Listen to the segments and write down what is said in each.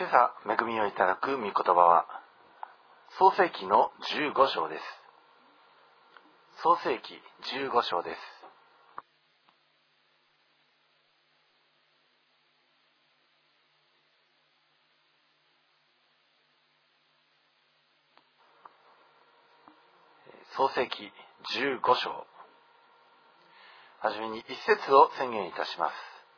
今朝恵みをいただく御言葉は創世記の15章です。創世記15章です。創世記15章、はじめに一節を宣言いたします。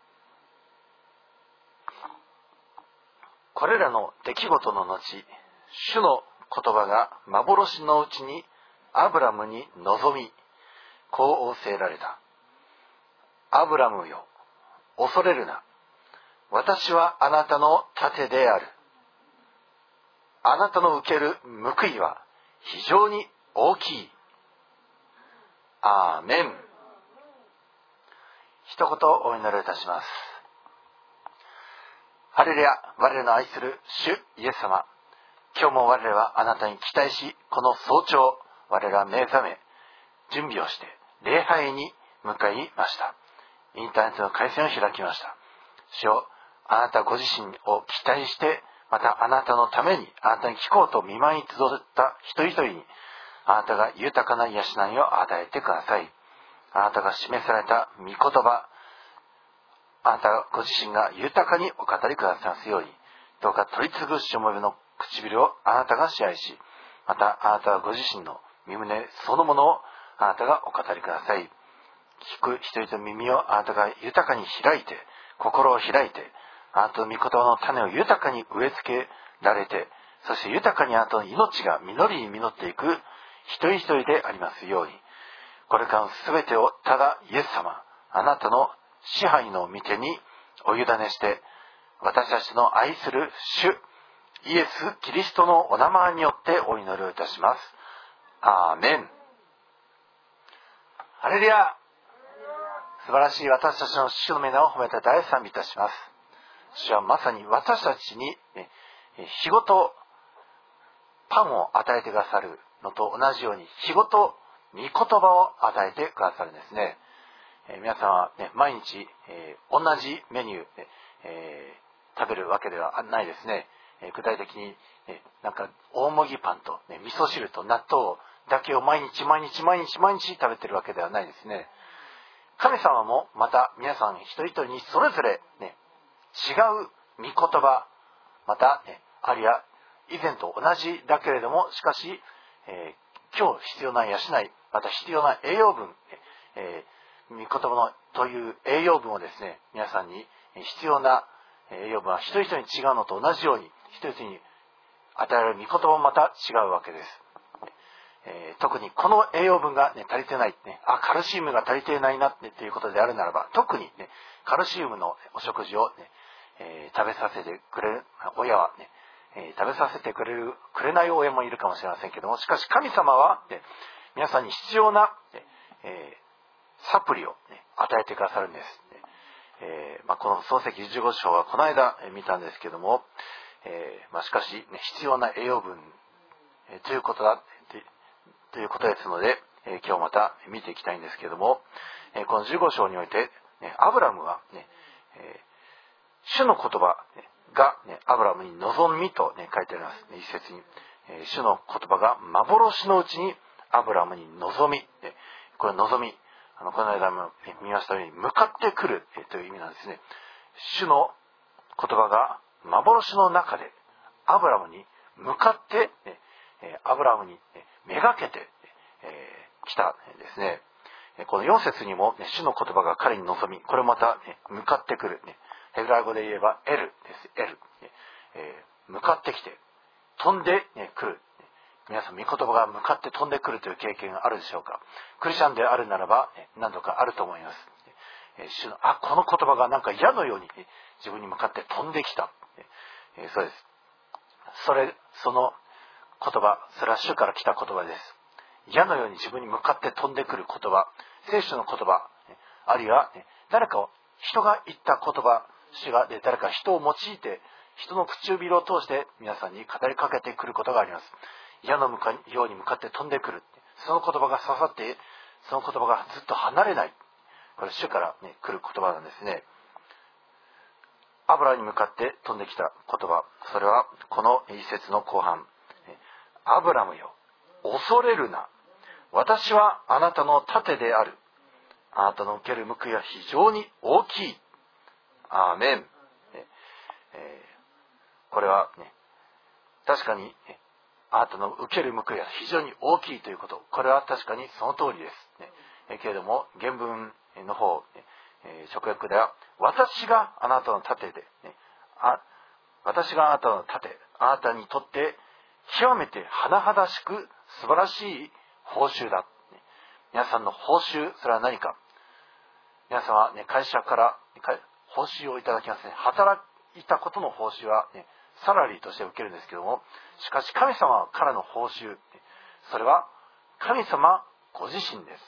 これらの出来事の後、主の言葉が幻のうちにアブラムに臨み、こう仰せられた。アブラムよ、恐れるな。私はあなたの盾である。あなたの受ける報いは非常に大きい。アーメン。一言お祈りいたします。ハレルヤ、我らの愛する主イエス様、今日も我らはあなたに期待し、この早朝我らは目覚め準備をして礼拝に向かいました。インターネットの回線を開きました。主よ、あなたご自身を期待して、またあなたのために、あなたに聞こうと見舞いに集った一人一人に、あなたが豊かな養いを与えてください。あなたが示された御言葉、あなたご自身が豊かにお語りくださいますように、どうか取り次ぐしもべの唇をあなたが支配し、またあなたご自身の身胸そのものをあなたがお語りください。聞く人々の耳をあなたが豊かに開いて、心を開いて、あなたの御言葉の種を豊かに植え付けられて、そして豊かにあなたの命が実りに実っていく一人一人でありますように、これからのすべてをただイエス様、あなたの支配の御手にお委ねして、私たちの愛する主イエス・キリストのお名前によってお祈りをいたします。アーメン。ハレルヤ。素晴らしい私たちの主の皆を褒めて大賛美いたします。主はまさに私たちに日ごとパンを与えてくださるのと同じように、日ごと御言葉を与えてくださるんですね。皆さんは、毎日、同じメニュー、食べるわけではないですね。具体的に、なんか大麦パンと、味噌汁と納豆だけを毎日食べてるわけではないですね。神様もまた皆さん一人一人にそれぞれ、違う御言葉、また、あるいは以前と同じだけれども、しかし、今日必要な養い、また必要な栄養分、御言葉のという栄養分をですね、皆さんに必要な栄養分は一人一人に違うのと同じように、一人一人に与えられる御言葉もまた違うわけです。特にこの栄養分が、足りてない、カルシウムが足りていないなということであるならば、特に、カルシウムのお食事を、食べさせてくれる親は、食べさせてくれない親もいるかもしれませんけども、しかし神様は、皆さんに必要な、サプリを、与えてくださるんです。この創世記15章はこの間、見たんですけども、しかし、必要な栄養分、ということですので、今日また見ていきたいんですけども、この15章において、アブラムは、主の言葉が、アブラムに望みと、書いてあります。一節に、主の言葉が幻のうちにアブラムに望み、これ望み、この間も見ましたように向かってくるという意味なんですね。主の言葉が幻の中でアブラムに向かって、アブラムにめがけて来たんですね。この4節にも、主の言葉が彼に望み、これまた、向かってくる、ヘブライ語で言えばエルです。エル、向かってきて飛んで、くる。皆さん、御言葉が向かって飛んでくるという経験があるでしょうか。クリスチャンであるならば何度かあると思います。この言葉がなんか矢のように自分に向かって飛んできた。そうです。その言葉、それは主から来た言葉です。矢のように自分に向かって飛んでくる言葉、聖書の言葉、あるいは人が言った言葉、主が誰か人を用いて、人の唇を通して皆さんに語りかけてくることがあります。矢のように向かって飛んでくる。その言葉が刺さって、その言葉がずっと離れない。これ主から、来る言葉なんですね。 アブラに向かって飛んできた言葉、それはこの一節の後半、アブラムよ、恐れるな、私はあなたの盾である、あなたの受ける報いは非常に大きい。アーメン。これは、確かに、あなたの受ける報いは非常に大きいということ、これは確かにその通りです。けれども原文の方、直訳では、私があなたの盾で、私があなたの盾、あなたにとって極めて甚だしく素晴らしい報酬だ。皆さんの報酬、それは何か。皆さんは、会社から報酬をいただきますね。働いたことの報酬は、サラリーとして受けるんですけども、しかし神様からの報酬、それは神様ご自身です。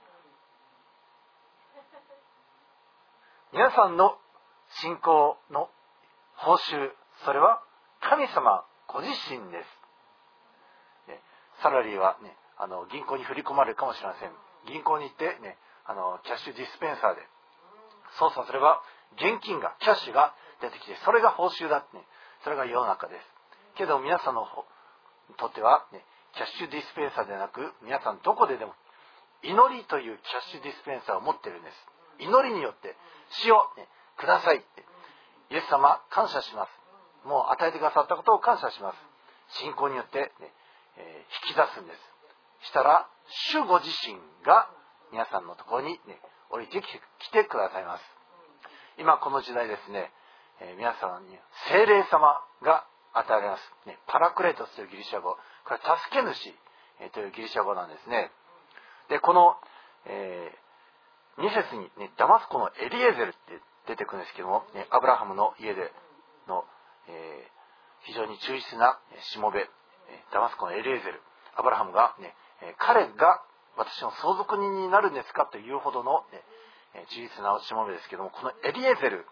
皆さんの信仰の報酬、それは神様ご自身です。サラリーは、銀行に振り込まれるかもしれません。銀行に行って、キャッシュディスペンサーで操作すれば現金が、キャッシュが出てきて、それが報酬だって、それが世の中です。けど皆さんのにとっては、キャッシュディスペンサーでなく、皆さんどこででも祈りというキャッシュディスペンサーを持っているんです。祈りによって死を、くださいって、イエス様感謝します。もう与えてくださったことを感謝します。信仰によって、引き出すんです。したら主ご自身が皆さんのところに、降りてきてくださいます。今この時代ですね、皆さんに聖霊様が与えられます、パラクレートスというギリシャ語、これは助け主、というギリシャ語なんですね。でこの、2節に、ダマスコのエリエゼルって出てくるんですけども、アブラハムの家での、非常に忠実なしもべ、ダマスコのエリエゼル、アブラハムが、彼が私の相続人になるんですかというほどの、忠実なしもべですけども、このエリエゼル、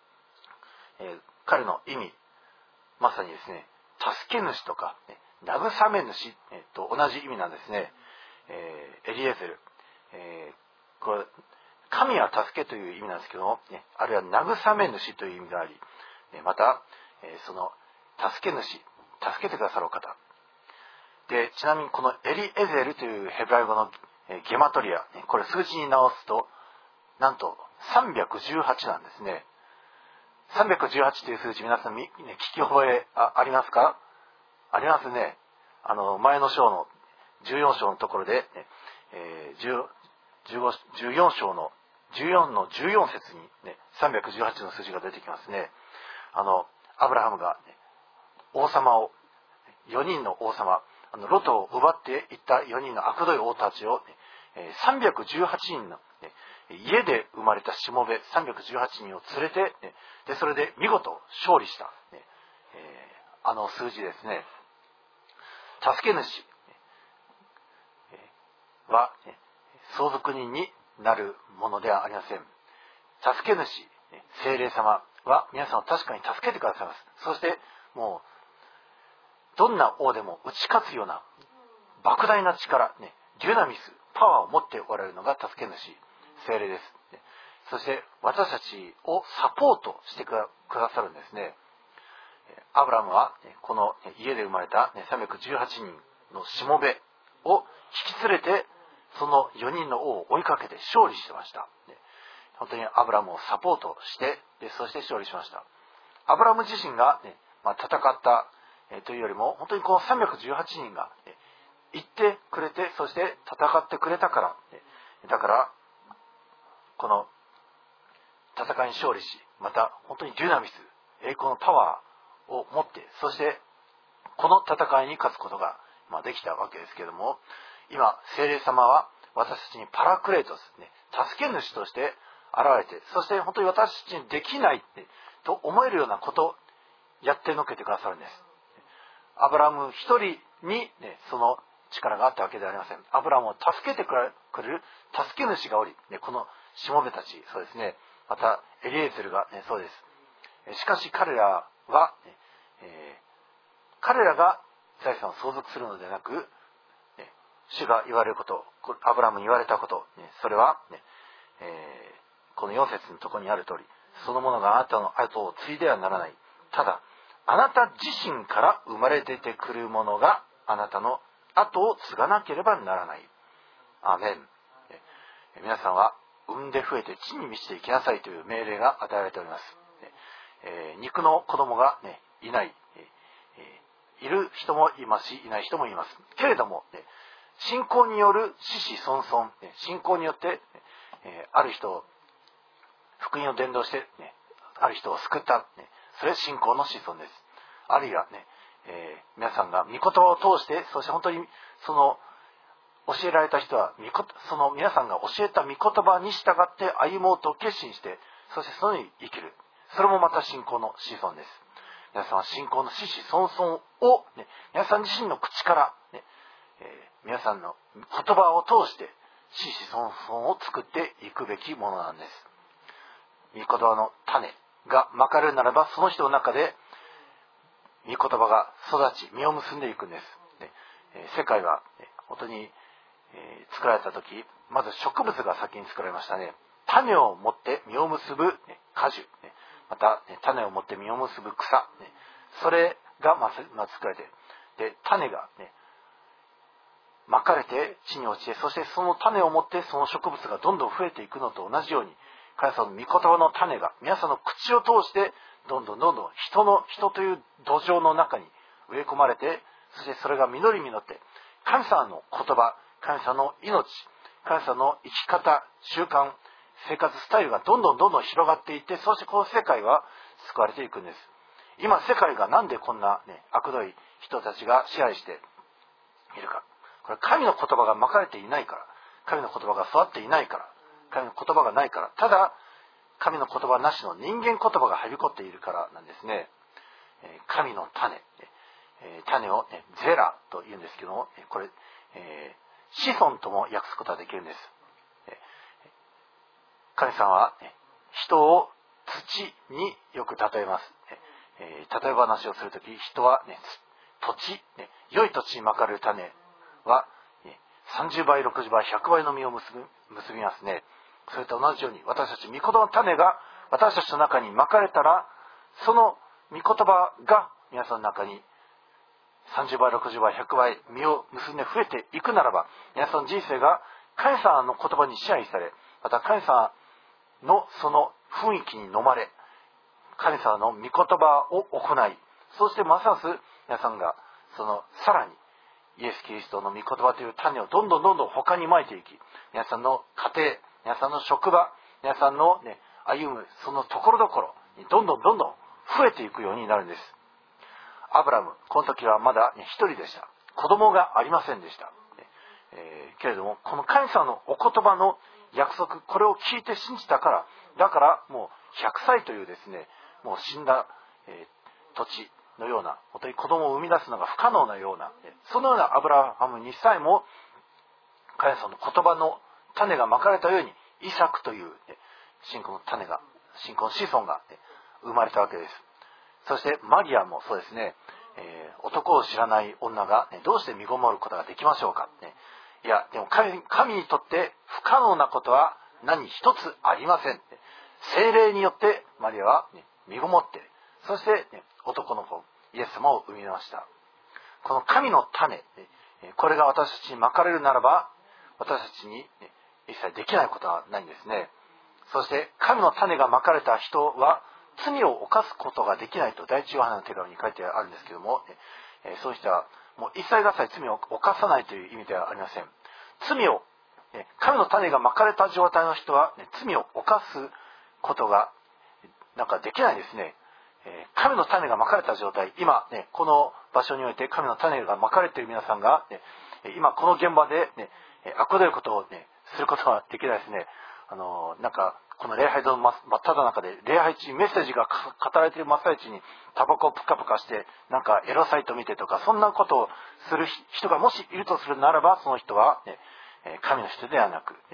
彼の意味、まさにですね、助け主とか、慰め主、と同じ意味なんですね。エリエゼル、これ神は助けという意味なんですけども、あるいは慰め主という意味があり、また、その助け主、助けてくださる方で、ちなみにこのエリエゼルというヘブライ語のゲマトリア、これ数字に直すとなんと318なんですね。318という数字、皆さん聞き覚え ありますか？ありますね。前の章の14章のところで、14章の14の14節に、318の数字が出てきますね。アブラハムが、王様を、4人の王様、ロトを奪っていった4人の悪どい王たちを、318人の、家で生まれたしもべ318人を連れて、でそれで見事勝利した、数字ですね。助け主は相続人になるものではありません。助け主、聖霊様は皆さんを確かに助けてくださいます。そしてもうどんな王でも打ち勝つような莫大な力、デュナミス、パワーを持っておられるのが助け主、聖霊です。そして私たちをサポートしてくださるんですね。アブラムはこの家で生まれた318人のしもべを引き連れて、その4人の王を追いかけて勝利してました。本当にアブラムをサポートして、そして勝利しました。アブラム自身が、戦ったというよりも、本当にこの318人が行ってくれて、そして戦ってくれたから、だからこの戦いに勝利し、また本当にデュナミス、栄光のパワーを持って、そしてこの戦いに勝つことができたわけですけれども、今聖霊様は私たちにパラクレートス、助け主として現れて、そして本当に私たちにできないと思えるようなことをやってのけてくださるんです。アブラム一人に、その力があったわけではありません。アブラムを助けてくれる助け主がおり、このしもべたち、そうですね、またエリエゼルが、そうです。しかし彼らは、彼らが財産を相続するのではなく、主が言われること、アブラムに言われたこと、それは、この4節のところにある通り、 そのものがあなたの後を継いではならない。ただ、あなた自身から生まれ出てくるものがあなたの後を継がなければならない。アーメン。皆さんは産んで増えて地に満ちていきなさいという命令が与えられております。肉の子供が、いない、いる人もいますし、いない人もいます。けれども、信仰による子々孫々、信仰によって、ある人を福音を伝道して、ある人を救った、それは信仰の子孫です。あるいは皆さんが御言葉を通して、そして本当にその教えられた人はその皆さんが教えた御言葉に従って歩もうと決心して、そしてそのように生きる。それもまた信仰の子孫です。皆さんは信仰の子々孫々を、皆さん自身の口から、皆さんの言葉を通して子々孫々を作っていくべきものなんです。御言葉の種がまかれるならば、その人の中で御言葉が育ち実を結んでいくんです。世界は本当に作られた時、まず植物が先に作られましたね。種を持って実を結ぶ果樹、また種を持って実を結ぶ草、それがまず作られて、で種がまかれて地に落ちて、そしてその種を持ってその植物がどんどん増えていくのと同じように、神様の御言葉の種が皆さんの口を通してどんどん人という土壌の中に植え込まれて、そしてそれが実り実って神様の言葉、神様の命、神様の生き方、習慣、生活スタイルがどんどん広がっていって、そしてこの世界は救われていくんです。今世界がなんでこんな、悪どい人たちが支配しているか。これ神の言葉がまかれていないから、神の言葉が育っていないから、神の言葉がないから、ただ神の言葉なしの人間言葉がはびこっているからなんですね。神の種、種を、ゼラと言うんですけども、これ、子孫とも訳すことができるんです。神様は人を土によく例えます。例え話をするとき、人は、土地、良い土地にまかれる種は、30倍、60倍、100倍の実を結びますね。それと同じように、私たち御言葉の種が私たちの中にまかれたら、その御言葉が皆さんの中に30倍、60倍、100倍実を結んで増えていくならば、皆さんの人生が神様の言葉に支配され、また神様のその雰囲気に飲まれ、神様の御言葉を行い、そしてますます皆さんがそのさらにイエス・キリストの御言葉という種をどんどん他にまいていき、皆さんの家庭、皆さんの職場、皆さんの、歩むそのところどころにどんどん増えていくようになるんです。アブラム、この時はまだ一人でした。子供がありませんでした。けれども、この神様のお言葉の約束、これを聞いて信じたから、だからもう100歳というですね、もう死んだ、土地のような、本当に子供を生み出すのが不可能なような、そのようなアブラハムにさえも神様の言葉の種がまかれたように、イサクという、信仰の種が、信仰の子孫が、生まれたわけです。そしてマリアもそうですね、男を知らない女が、どうして身ごもることができましょうか、いやでも 神にとって不可能なことは何一つありません。聖霊によってマリアは、身ごもって、そして、男の子イエス様を生みました。この神の種、これが私たちにまかれるならば、私たちに、一切できないことはないんですね。そして神の種がまかれた人は罪を犯すことができないと第一ヨハネの手紙に書いてあるんですけども、そういう人はもう一切合切罪を犯さないという意味ではありません。罪を、神の種がまかれた状態の人は、罪を犯すことができないですね。神の種がまかれた状態、今、この場所において神の種がまかれている皆さんが、今この現場で、悪どいことを、することはできないですね。この礼拝堂の真っ只中で礼拝中メッセージが語られている真っ最中にタバコをプカプカしてエロサイト見てとか、そんなことをする人がもしいるとするならば、その人は、神の人ではなく、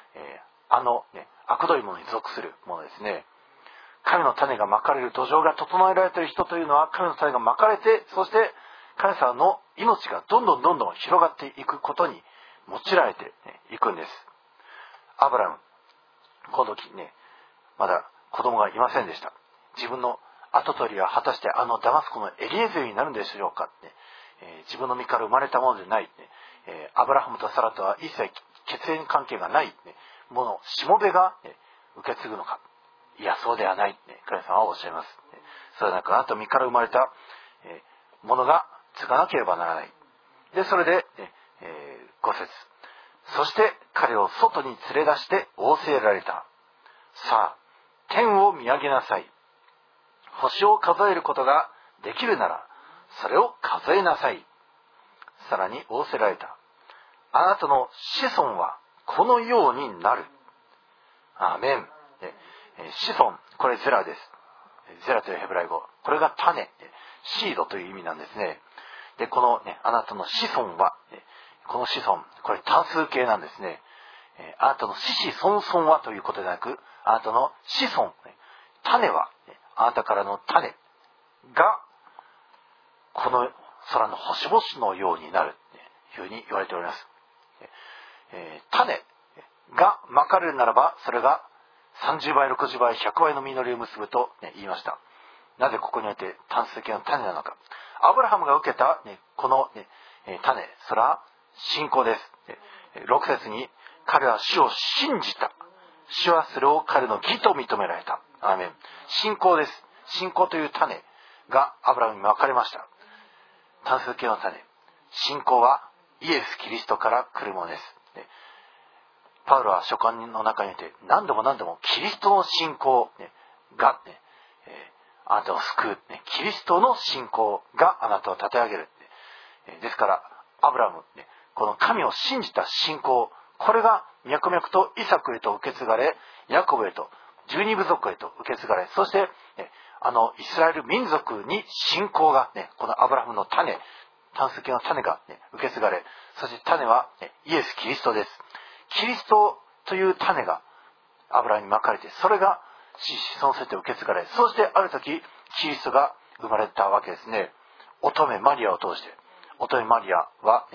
悪どいものに属するものですね。神の種がまかれる土壌が整えられている人というのは、神の種がまかれて、そして神様の命がどんどん広がっていくことに用いられていくんです。アブラム、この時まだ子供がいませんでした。自分の跡取りは果たしてダマスコのエリエゼルになるんでしょうかって、自分の身から生まれたものでない、アブラハムとサラとは一切血縁関係がない、ものしもべが、受け継ぐのか。いや、そうではない、神様はおっしゃいます。それはなく、あなたの身から生まれた、ものが継がなければならない。で、それで、5節。そして彼を外に連れ出して仰せられた。さあ、天を見上げなさい。星を数えることができるなら、それを数えなさい。さらに仰せられた。あなたの子孫はこのようになる。アーメン。子孫、これゼラです。ゼラというヘブライ語。これが種、シードという意味なんですね。で、この、あなたの子孫は、この子孫、これ単数形なんですね。あなたの子々孫々はということでなく、あなたの子孫、種は、あなたからの種が、この空の星々のようになるというふうに言われております。種がまかれるならば、それが30倍、60倍、100倍の実りを結ぶと、言いました。なぜここにおいて単数形の種なのか。アブラハムが受けた、この、種、それは信仰です。6節に、彼は主を信じた。主はそれを彼の義と認められた。アーメン。信仰です。信仰という種がアブラハムに分かれました。単数形の種。信仰はイエス・キリストから来るものです。パウロは書簡の中にいて何度も何度もキリストの信仰が、あなたを救う、キリストの信仰があなたを立て上げる。ですからアブラハム、この神を信じた信仰、これが脈々とイサクへと受け継がれ、ヤコブへと、12部族へと受け継がれ、そしてイスラエル民族に信仰が、このアブラハムの種、単数形の種が、受け継がれ、そして種は、イエス・キリストです。キリストという種がアブラハムにまかれて、それが子孫せて受け継がれ、そしてある時キリストが生まれたわけですね。乙女マリアを通して、乙女マリアは、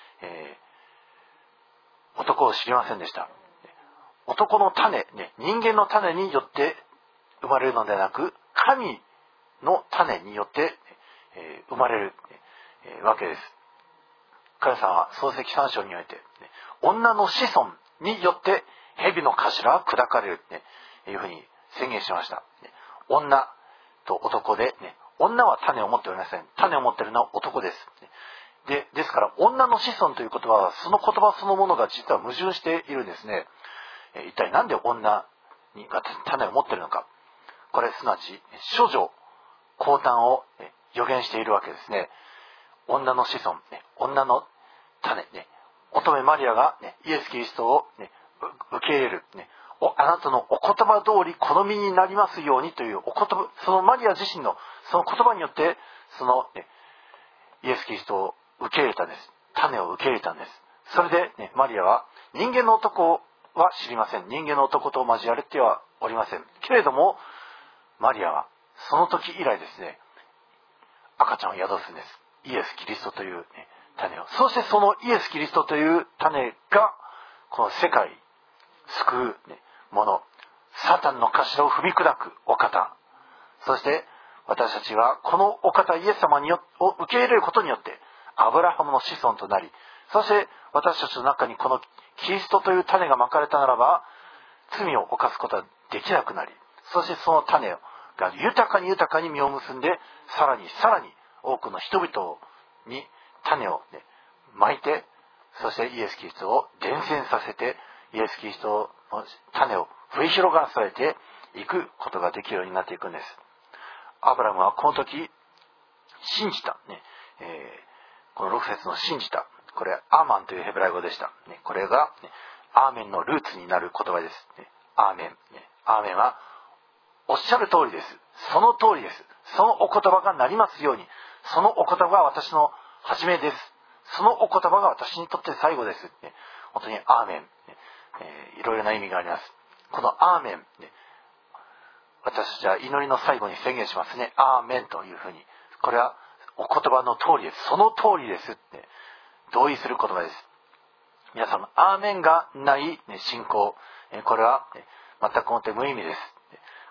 男を知りませんでした。男の種、人間の種によって生まれるのではなく、神の種によって生まれるわけです。神様は創世記3章において、女の子孫によって蛇の頭は砕かれるというふうに宣言しました。女と男で、女は種を持っておりません。種を持っているのは男です。ですから女の子孫という言葉は、その言葉そのものが実は矛盾しているんですね。一体なんで女が種を持っているのか。これすなわち処女降誕を予言しているわけですね。女の子孫、女の種、乙女マリアが、イエス・キリストを、受け入れる、あなたのお言葉通り好みになりますようにというお言葉、そのマリア自身のその言葉によって、その、イエス・キリストを受け入れたんです。種を受け入れたんです。それで、マリアは人間の男は知りません。人間の男と交われてはおりません。けれどもマリアはその時以来ですね、赤ちゃんを宿すんです。イエス・キリストという、種を。そしてそのイエス・キリストという種がこの世界救う、もの、サタンの頭を踏み砕くお方、そして私たちはこのお方イエス様を受け入れることによってアブラハムの子孫となり、そして私たちの中にこのキリストという種がまかれたならば、罪を犯すことはできなくなり、そしてその種が豊かに豊かに実を結んで、さらにさらに多くの人々に種を、まいて、そしてイエス・キリストを伝染させて、イエス・キリストの種を増え広がらされていくことができるようになっていくんです。アブラムはこの時信じた、この6節の信じた、これアーマンというヘブライ語でした。これが、アーメンのルーツになる言葉です。アーメン。アーメンはおっしゃる通りです。その通りです。そのお言葉がなりますように。そのお言葉が私の始めです。そのお言葉が私にとって最後です。本当にアーメン。いろいろな意味があります。このアーメン。私たちは祈りの最後に宣言しますね。アーメンというふうに。これはお言葉の通りです。その通りですって同意する言葉です。皆さん、アーメンがない信仰。これは全くもって無意味です。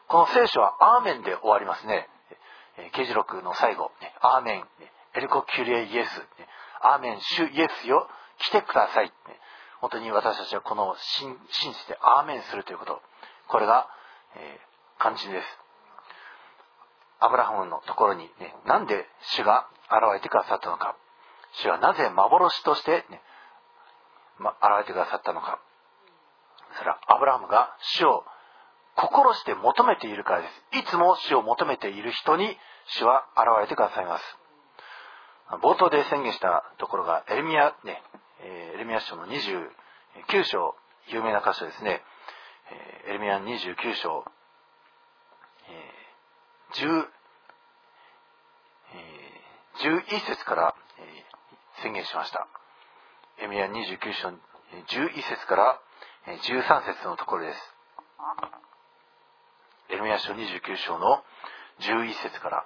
この聖書はアーメンで終わりますね。啓示録の最後、アーメン、エルコキュリエイエス、アーメン、主イエスよ、来てください。本当に私たちはこの信じてアーメンするということ、これが、肝心です。アブラハムのところに、なんで主が現れてくださったのか、主はなぜ幻として、現れてくださったのか、それはアブラハムが主を心して求めているからです。いつも主を求めている人に主は現れてくださいます。冒頭で宣言したところがエレミヤ書の29章、有名な箇所ですね。エレミヤ29章、11節から宣言しました。エレミヤ29章11節から13節のところです。エレミヤ書29章の11節から。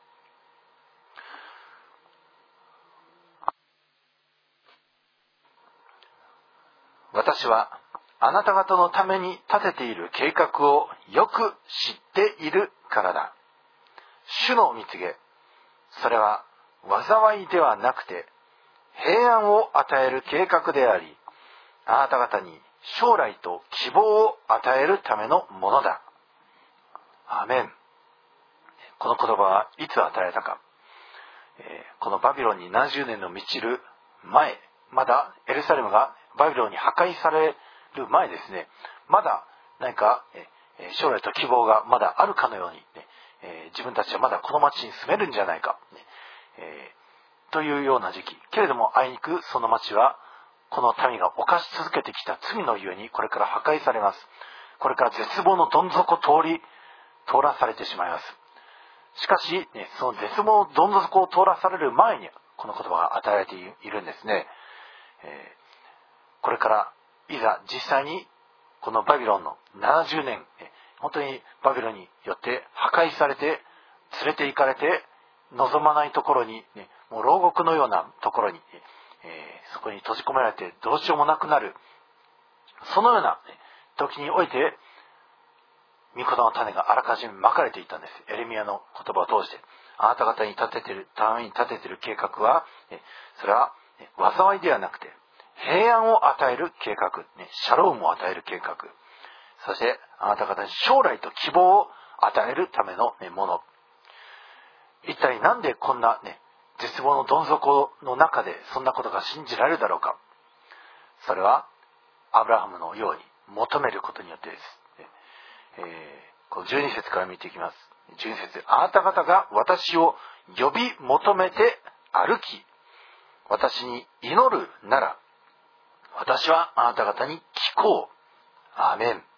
私はあなた方のために立てている計画をよく知っているからだ。主の御告げ、それは災いではなくて平安を与える計画であり、あなた方に将来と希望を与えるためのものだ。アーメン。この言葉はいつ与えられたか。このバビロンに70年の満ちる前、まだエルサレムがバビロンに破壊される前ですね、まだ何か将来と希望がまだあるかのように、自分たちはまだこの町に住めるんじゃないか、というような時期。けれどもあいにくその町はこの民が犯し続けてきた罪のゆえにこれから破壊されます。これから絶望のどん底を通らされてしまいます。しかし、その絶望のどん底を通らされる前にこの言葉が与えられているんですね。これからいざ実際にこのバビロンの70年、本当にバビロンによって破壊されて連れて行かれて望まないところに、もう牢獄のようなところに、そこに閉じ込められてどうしようもなくなる、そのような時において御言葉の種があらかじめまかれていたんです。エレミヤの言葉を通して、あなた方にために立てている計画は、それは災いではなくて平安を与える計画、シャロームを与える計画、そしてあなた方に将来と希望を与えるためのもの。一体なんでこんな絶望のどん底の中でそんなことが信じられるだろうか。それはアブラハムのように求めることによってです。この12節から見ていきます。12節、あなた方が私を呼び求めて歩き、私に祈るなら、私はあなた方に聞こう。アーメン。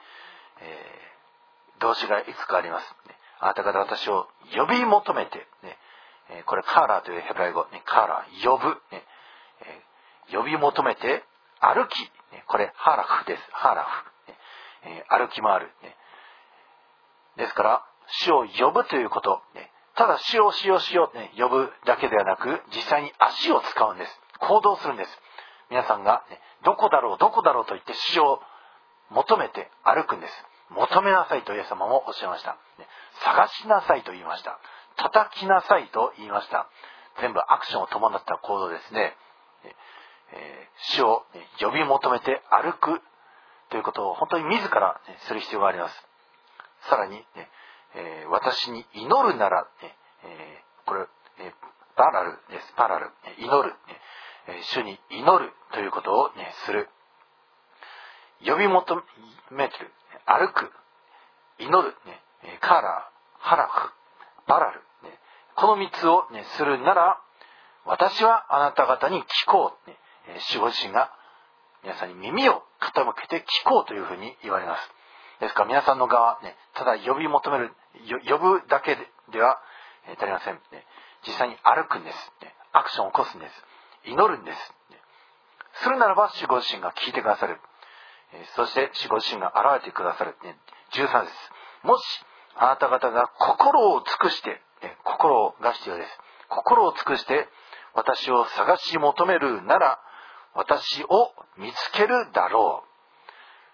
動詞がいくつかあります。あなた方私を呼び求めて、これカーラーというヘブライ語、カーラー、呼ぶ、呼び求めて歩き、これハーラフです。ハーラフ。歩き回る。ですから、主を呼ぶということ、ただ主を呼ぶだけではなく、実際に足を使うんです。行動するんです。皆さんが、どこだろうと言って主を求めて歩くんです。求めなさいとイエス様もおっしゃいました。探しなさいと言いました。叩きなさいと言いました。全部アクションを伴った行動ですね。主を呼び求めて歩くということを本当に自らする必要があります。さらに、私に祈るなら、これ、パラルです。パラル。祈る。主に祈るということを、する。呼び求める。歩く。祈る。カーラー、ハラフ、パラル。この3つを、するなら、私はあなた方に聞こう。主ご自身が皆さんに耳を傾けて聞こうというふうに言われます。ですから皆さんの側、ただ呼び求める、呼ぶだけでは足りません。実際に歩くんです。アクションを起こすんです。祈るんです。するならば主ご自身が聞いてくださる。そして主ご自身が現れてくださる。13節。もしあなた方が心を尽くして、心が必要です。心を尽くして私を探し求めるなら、私を見つけるだろう。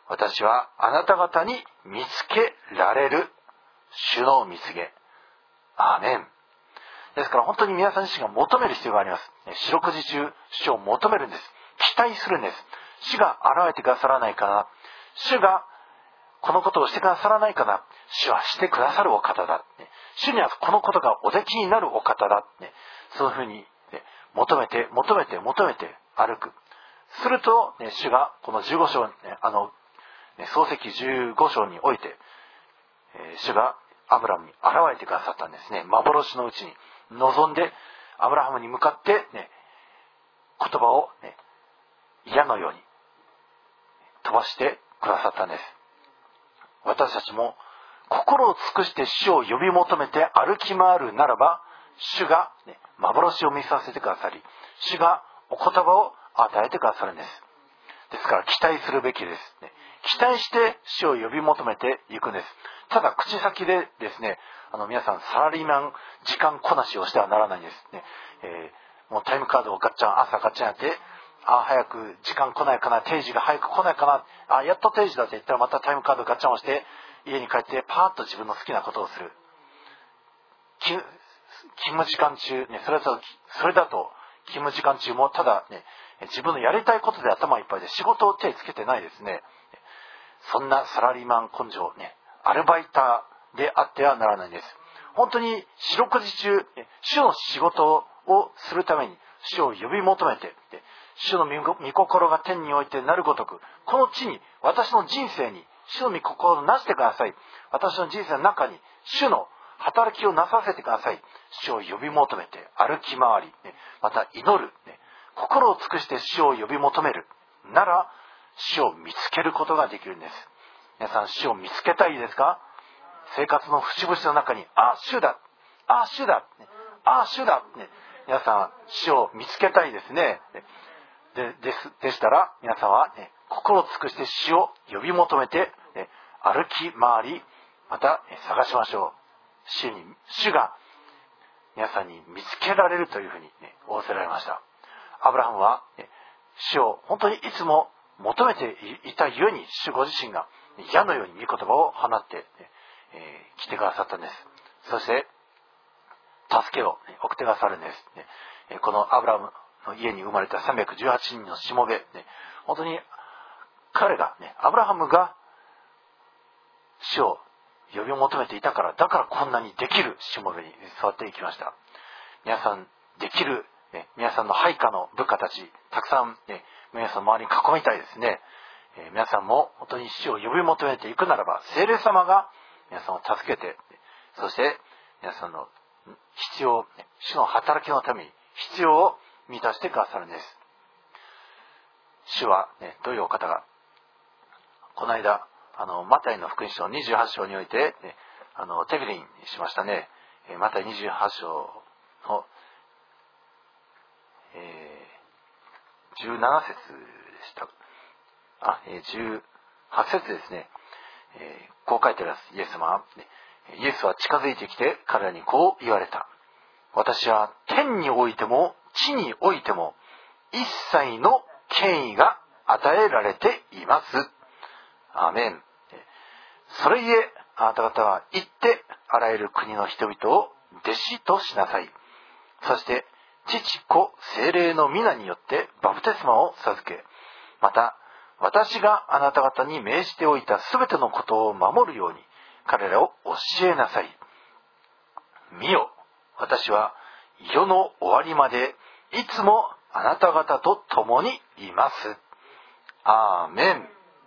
私はあなた方に見つけられる主の見告げ。アーメン。ですから本当に皆さん自身が求める必要があります。四六時中主を求めるんです。期待するんです。主が現れてくださらないかな、主がこのことをしてくださらないかな、主はしてくださるお方だ、主にはこのことがおできになるお方だ、そういうふうに、求めて歩く。すると、主がこの15章、創世記15章において、主がアブラハムに現れてくださったんですね。幻のうちに望んでアブラハムに向かって、言葉を、矢のように飛ばしてくださったんです。私たちも心を尽くして主を呼び求めて歩き回るならば、主が、幻を見させてくださり、主がお言葉を与えてくださるんです。ですから期待するべきです。期待して主を呼び求めていくんです。ただ口先でですね、皆さんサラリーマン時間こなしをしてはならないんですね。もうタイムカードをガッチャン朝ガッチャンやって、早く時間来ないかな、定時が早く来ないかな、やっと定時だって言ったらまたタイムカードガッチャンをして家に帰ってパーッと自分の好きなことをする。勤務時間中、それだと勤務時間中もただね、自分のやりたいことで頭いっぱいで仕事を手つけてないですね。そんなサラリーマン根性ね、アルバイターであってはならないんです。本当に四六時中、主の仕事をするために主を呼び求めて、主の御心が天においてなるごとく、この地に、私の人生に主の御心をなしてください。私の人生の中に主の働きをなさせてください。主を呼び求めて歩き回り、また祈る、心を尽くして主を呼び求めるなら、主を見つけることができるんです。皆さん、主を見つけたいですか？生活の節々の中に、主だ、主だ、主だ、皆さん、主を見つけたいですね。でしたら、皆さんは、心を尽くして主を呼び求めて、歩き回り、また探しましょう。主が皆さんに見つけられるというふうに、仰せられました。アブラハムは、主を本当にいつも求めていたゆえに、主ご自身が矢のように御言葉を放って、来てくださったんです。そして助けを送ってくださるんです。このアブラハムの家に生まれた318人のしもべ、本当に彼が、アブラハムが主を呼び求めていたから、だからこんなにできるしもべに育っていきました。皆さんできる、皆さんの配下の部下たちたくさん、皆さんの周りに囲みたいですね。皆さんも本当に主を呼び求めていくならば、聖霊様が皆さんを助けて、そして皆さんの必要、主の働きのために必要を満たしてくださるんです。主は、どういうお方が、この間マタイの福音書28章において、手振りにしましたね。マタイ28章の、17節でした。18節ですね。こう書いてあります。イエスは近づいてきて彼らにこう言われた。私は天においても地においても一切の権威が与えられています。アーメン。それゆえあなた方は行ってあらゆる国の人々を弟子としなさい。そして父子聖霊の皆によってバプテスマを授け、また私があなた方に命じておいたすべてのことを守るように彼らを教えなさい。見よ、私は世の終わりまでいつもあなた方と共にいます。アーメン。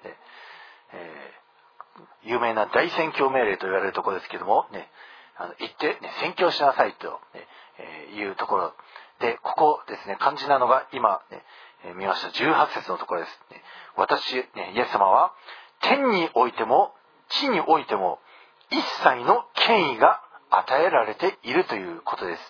有名な大宣教命令と言われるところですけども、行って、宣教しなさいと、いうところで、ここですね、肝心なのが今、見ました18節のところです。私、イエス様は天においても地においても一切の権威が与えられているということです。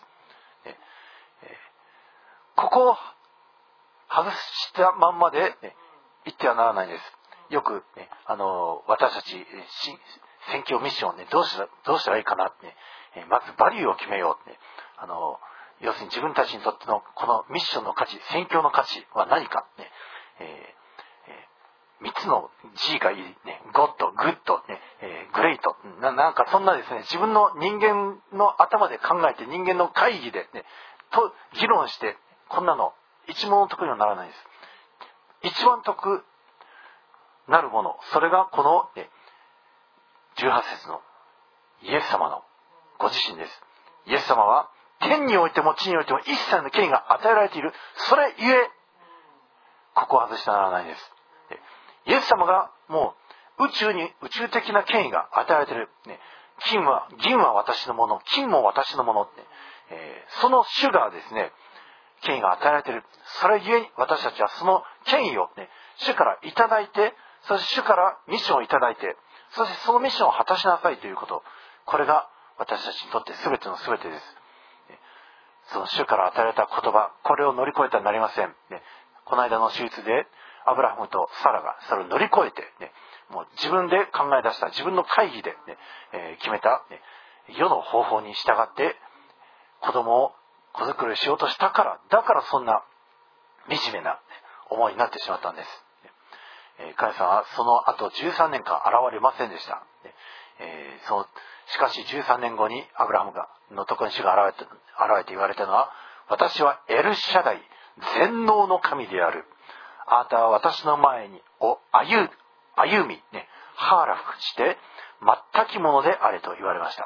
ここを外したまんまで、言ってはならないんです。よく、私たち宣教ミッションをどうしたらいいかなって、まずバリューを決めようって、要するに自分たちにとってのこのミッションの価値、宣教の価値は何か、 3つの G がいいね。ゴッド、グッド、ね、グレイト。なんかそんなですね、自分の人間の頭で考えて、人間の会議でね、と議論して、こんなの一問得にはならないです。一番得なるもの、それがこの、18節のイエス様のご自身です。イエス様は天においても地においても一切の権威が与えられている。それゆえ、ここを外してはならないです。イエス様がもう宇宙に宇宙的な権威が与えられている。銀は私のもの、金も私のもの。その主がですね、権威が与えられている。それゆえに私たちはその権威を、主からいただいて、そして主からミッションをいただいて、そしてそのミッションを果たしなさいということ。これが私たちにとって全ての全てです。その主から与えられた言葉、これを乗り越えてはなりません。この間の手術でアブラハムとサラがそれを乗り越えて、もう自分で考え出した自分の会議で、決めた、世の方法に従って子供を子作りしようとしたから、だからそんな惨めな思いになってしまったんです。神様はその後13年間現れませんでした。しかし13年後にアブラハムのところに主が現れて言われたのは、私はエルシャダイ、全能の神である。あなたは私の前に歩み、ハーラフして全きものであれと言われました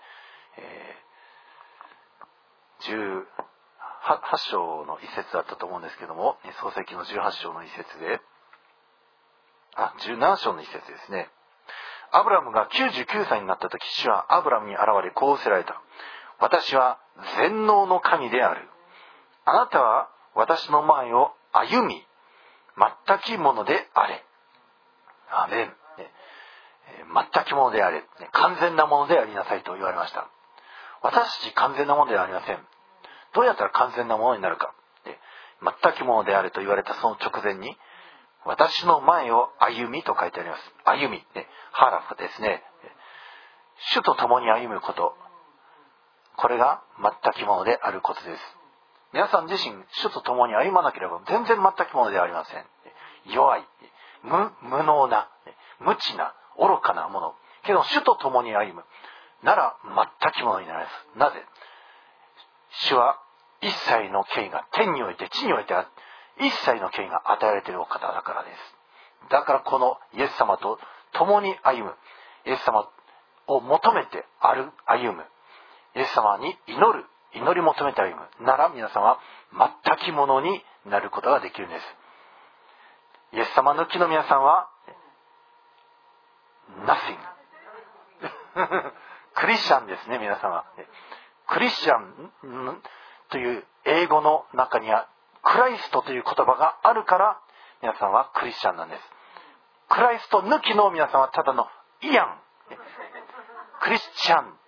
。18章の一節だったと思うんですけども、創世記の18章の一節で、17章の一節ですね。アブラムが99歳になった時、主はアブラムに現れこう仰せられた。私は全能の神である。あなたは私の前を歩み、全きものであれ。アメン。全きものであれ。完全なものでありなさいと言われました。私たち完全なものではありません。どうやったら完全なものになるか。全きものであると言われたその直前に、私の前を歩みと書いてあります。歩み、ハーラフですね。主と共に歩むこと。これが全きものであることです。皆さん自身、主と共に歩まなければ全然全きものではありません。弱い、無能な、無知な、愚かなもの。けど主と共に歩むなら全きものになります。なぜ？主は一切の権威が天において地において一切の権威が与えられているお方だからです。だからこのイエス様と共に歩む、イエス様を求めて歩む、イエス様に祈り求めて歩むなら、皆さんは全きものになることができるんです。イエス様抜きの皆さんは nothing クリスチャンですね。皆様クリスチャンという英語の中にはクライストという言葉があるから、皆さんはクリスチャンなんです。クライスト抜きの皆さんはただのイアン、クリスチャン、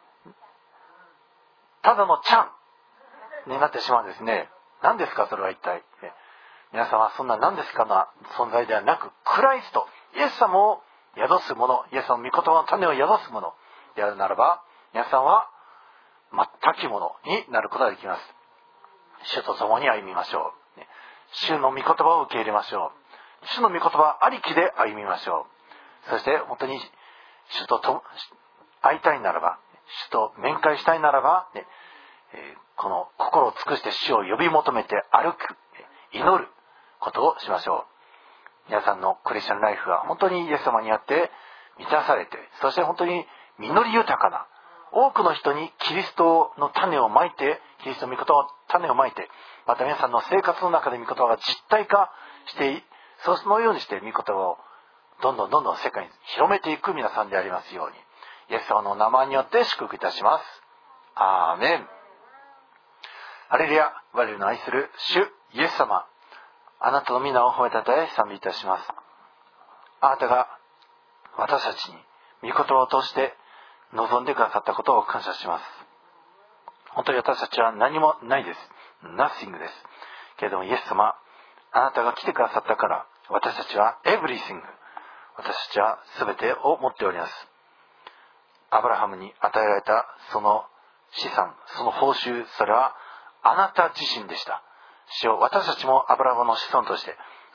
ただのチャンになってしまうんですね。何ですかそれは一体。皆さんはそんな何ですかな存在ではなく、クライスト、イエス様を宿すもの、イエス様の御言葉の種を宿すものであるならば、皆さんは全きものになることができます。主と共に歩みましょう。主の御言葉を受け入れましょう。主の御言葉ありきで歩みましょう。そして本当に主と会いたいならば、主と面会したいならば、この心を尽くして主を呼び求めて歩く、祈ることをしましょう。皆さんのクリスチャンライフは本当にイエス様にあって満たされて、そして本当に実り豊かな、多くの人にキリストの種をまいて、キリストの御言葉の種をまいて、また皆さんの生活の中で御言葉が実体化して、そのようにして御言葉をどんどん世界に広めていく皆さんでありますように、イエス様の名前によって祝福いたします。アーメン。ハレルヤ。我々の愛する主イエス様、あなたの皆を褒めたたえ賛美いたします。あなたが私たちに御言葉を通して望んでくださったことを感謝します。本当に私たちは何もないです。Nothing です。けれどもイエス様、あなたが来てくださったから、私たちは Everything、 私たちは全てを持っております。アブラハムに与えられたその資産、その報酬、それはあなた自身でした。主よ、私たちもアブラハムの子孫として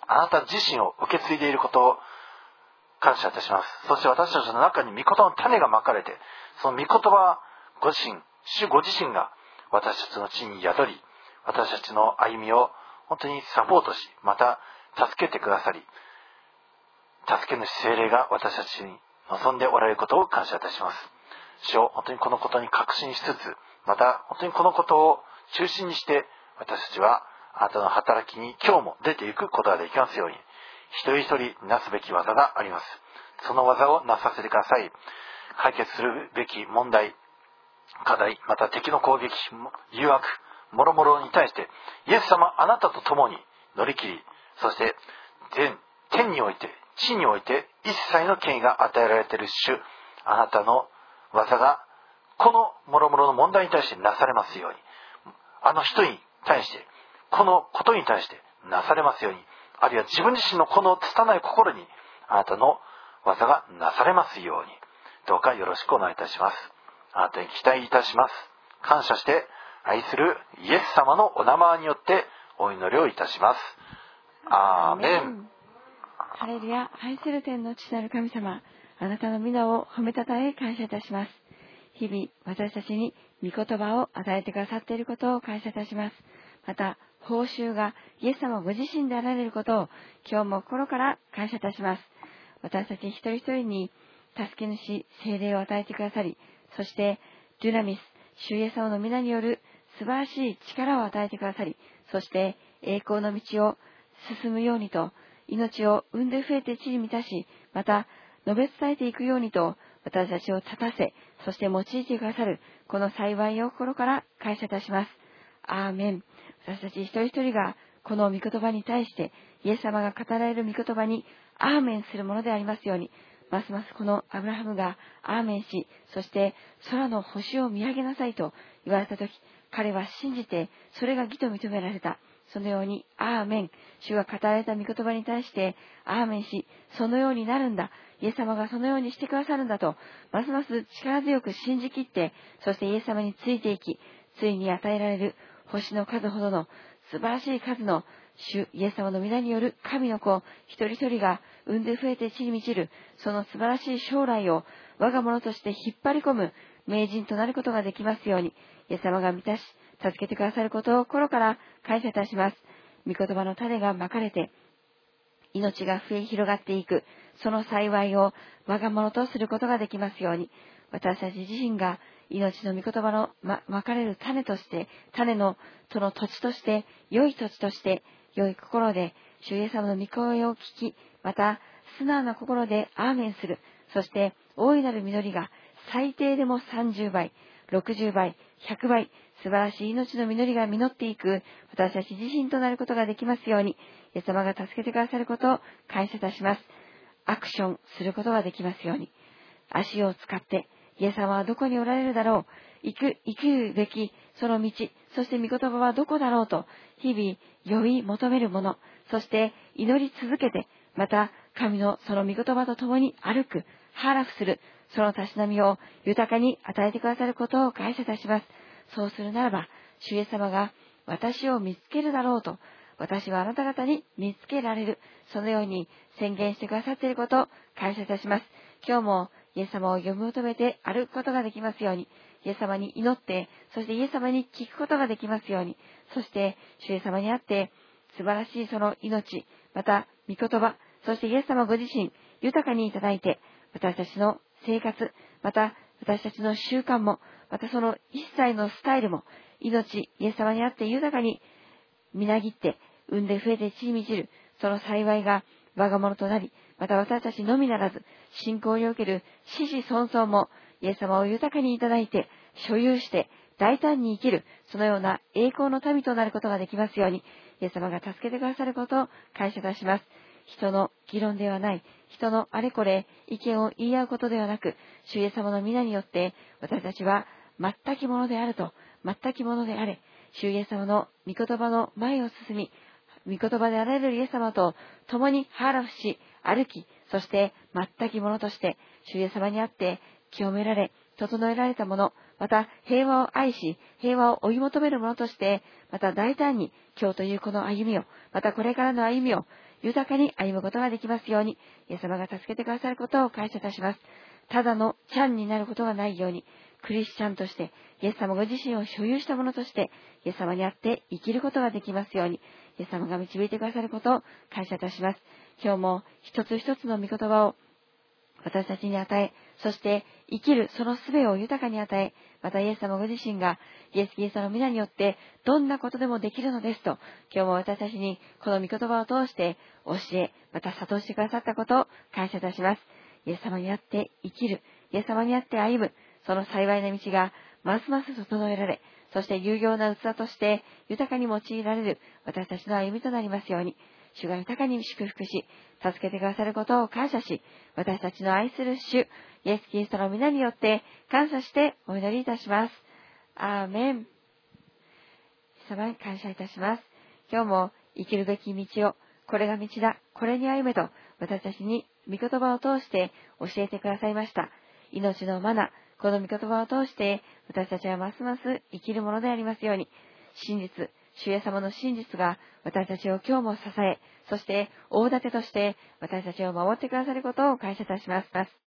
あなた自身を受け継いでいることを感謝いたします。そして私たちの中に御言葉の種がまかれて、その御言葉ご自身、主ご自身が私たちの地に宿り、私たちの歩みを本当にサポートし、また助けてくださり、助け主聖霊が私たちに望んでおられることを感謝いたします。主よ、本当にこのことに確信しつつ、また本当にこのことを中心にして私たちはあなたの働きに今日も出ていくことができますように、一人一人なすべき技があります。その技をなさせてください。解決するべき問題、課題、また敵の攻撃、誘惑、もろもろに対してイエス様あなたと共に乗り切り、そして天において地において一切の権威が与えられている主、あなたの技がこのもろもろの問題に対してなされますように、あの人に対してこのことに対してなされますように、あるいは自分自身のこの拙い心にあなたの技がなされますように、どうかよろしくお願いいたします。あなたに期待いたします。感謝して愛するイエス様のお名前によってお祈りをいたします。アーメン。 ハレルヤ。愛する天の父なる神様、あなたの皆を褒めたたえ感謝いたします。日々私たちに御言葉を与えてくださっていることを感謝いたします。また報酬がイエス様ご自身であられることを今日も心から感謝いたします。私たち一人一人に助け主聖霊を与えてくださり、そしてデュナミス主イエス様の皆による素晴らしい力を与えてくださり、そして栄光の道を進むようにと、命を産んで増えて地に満たし、また述べ伝えていくようにと私たちを立たせ、そして用いてくださるこの幸いを心から感謝いたします。アーメン。私たち一人一人がこの御言葉に対してイエス様が語られる御言葉にアーメンするものでありますように、ますますこのアブラハムがアーメンし、そして空の星を見上げなさいと言われたとき、彼は信じてそれが義と認められた。そのようにアーメン、主が語られた御言葉に対してアーメンし、そのようになるんだ、イエス様がそのようにしてくださるんだと、ますます力強く信じきって、そしてイエス様についていき、ついに与えられる星の数ほどの素晴らしい数の主イエス様の皆による神の子一人一人が産んで増えて地に満ちる、その素晴らしい将来を我が物として引っ張り込む名人となることができますように、イエス様が満たし助けてくださることを心から感謝いたします。御言葉の種がまかれて命が増え広がっていく、その幸いを我が物とすることができますように、私たち自身が命の御言葉のまかれる種として、種のその土地として、良い土地として、良い心で主イエス様の御声を聞き、また素直な心でアーメンする。そして大いなる実りが最低でも30倍、60倍、100倍、素晴らしい命の実りが実っていく私たち自身となることができますように、イエス様が助けてくださることを感謝いたします。アクションすることができますように、足を使ってイエス様はどこにおられるだろう、行くべきその道、そして御言葉はどこだろうと日々酔い求めるもの、そして祈り続けて、また神のその御言葉と共に歩く、ハーラフする、そのたしなみを豊かに与えてくださることを感謝いたします。そうするならば、主イエス様が私を見つけるだろうと、私はあなた方に見つけられる、そのように宣言してくださっていることを感謝いたします。今日もイエス様を呼び求めて歩くことができますように、イエス様に祈って、そしてイエス様に聞くことができますように、そして主イエス様にあって素晴らしいその命、また御言葉、そしてイエス様ご自身豊かにいただいて、私たちの生活、また私たちの習慣も、またその一切のスタイルも命、イエス様にあって豊かにみなぎって産んで増えて地に満ちる、その幸いが我が物となり、また私たちのみならず信仰における子々孫々もイエス様を豊かにいただいて所有して大胆に生きる、そのような栄光の民となることができますように、イエス様が助けてくださることを感謝いたします。人の議論ではない、人のあれこれ意見を言い合うことではなく、主イエス様の皆によって私たちは全きものであると、全きものであれ、主イエス様の御言葉の前を進み、御言葉であられるイエス様と共にハーラフし歩き、そして全きものとして主イエス様にあって清められ整えられたもの、また平和を愛し平和を追い求めるものとして、また大胆に今日というこの歩みを、またこれからの歩みを豊かに歩むことができますように、イエス様が助けてくださることを感謝いたします。ただのちゃんになることがないように、クリスチャンとして、イエス様ご自身を所有したものとして、イエス様にあって生きることができますように、イエス様が導いてくださることを感謝いたします。今日も一つ一つの御言葉を私たちに与え、そして生きるその術を豊かに与え、またイエス様ご自身がイエス・キリストの皆によってどんなことでもできるのですと、今日も私たちにこの御言葉を通して教え、また諭してくださったことを感謝いたします。イエス様にあって生きる、イエス様にあって歩む、その幸いな道がますます整えられ、そして有用な器として豊かに用いられる私たちの歩みとなりますように、主が豊かに祝福し、助けてくださることを感謝し、私たちの愛する主、イエス・キリストの皆によって感謝してお祈りいたします。アーメン。イエス様に感謝いたします。今日も生きるべき道を、これが道だ、これに歩めと、私たちに御言葉を通して教えてくださいました。命のマナ、この御言葉を通して、私たちはますます生きるものでありますように、真実、主イエス様の真実が私たちを今日も支え、そして大盾として私たちを守ってくださることを感謝いたします。